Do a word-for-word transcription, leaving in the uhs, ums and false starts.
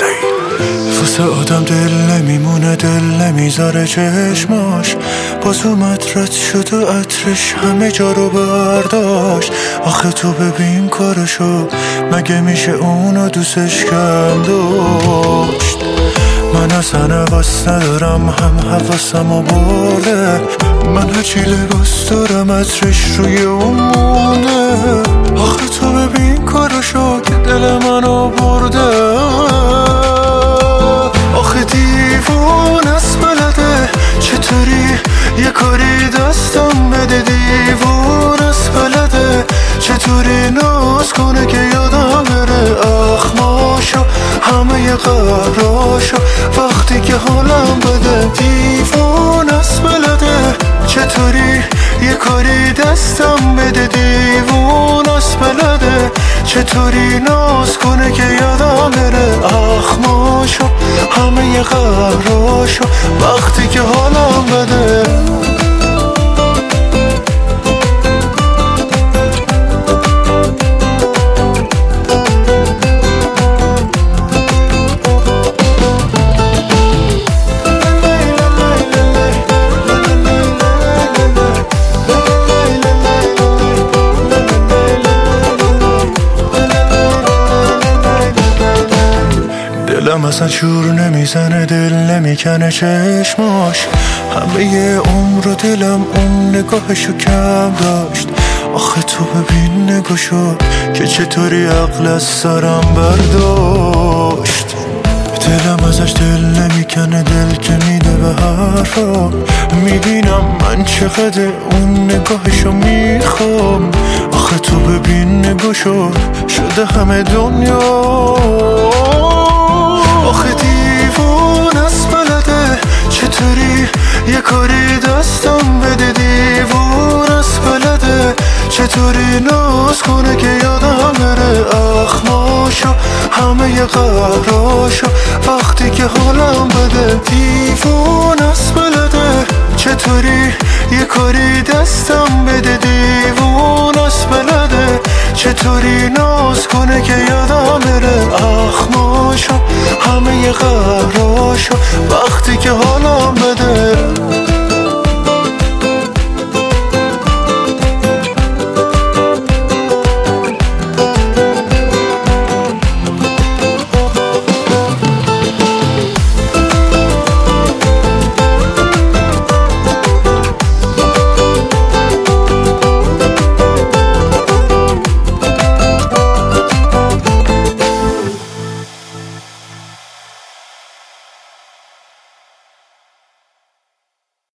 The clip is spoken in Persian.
واسه آدم دل نمیمونه، دل نمیذاره چشماش، باز اومد رد شد و عطرش همه جا رو برداشت. آخه تو ببین کارشو، مگه میشه اونو دوستش کم داشت؟ من اصلا حواس ندارم، هم حواسمو برده، من هرچی لباس دارم عطرش روی اون مونه. آخه تو ببین کارشو که دل منو برده، آخه دیوون است بلده چطوری یه کاری دستم بده. دیوون است بلده چطوری ناز کنه که یادم بره اخماشو، همه قبراشو وقتی که حالم بده. دیوون است بلده چطوری یه کاری دستم بده. دیوون است بلده چطوری ناز کنه که یادم بره اخماشو، همه قبراشو وقتی که حالم بده. دلم اصلا شور نمیزنه، دل نمیکنه چشماش، همه یه عمر و دلم اون نگاهشو کم داشت. آخه تو ببین نگاهشو که چطوری عقل از سرم برداشت. دلم ازش دل نمیکنه، دل که میده به حرفا، میبینم من چقدر اون نگاهشو میخوام. آخه تو ببین نگاهشو شده همه دنیا. آخه دیوون است بلده چطوری یه کاری دستم بده. دیوون است بلده چطوری ناز کنه که یادم بره اخماشو، همه قبراشو وقتی که حالم بده. دیوون است بلده چطوری یه کاری دستم بده. دیوون است بلده چطوری ناز کنه که یادم بره اخماشو، همه قبراشو وقتی که حالم بده.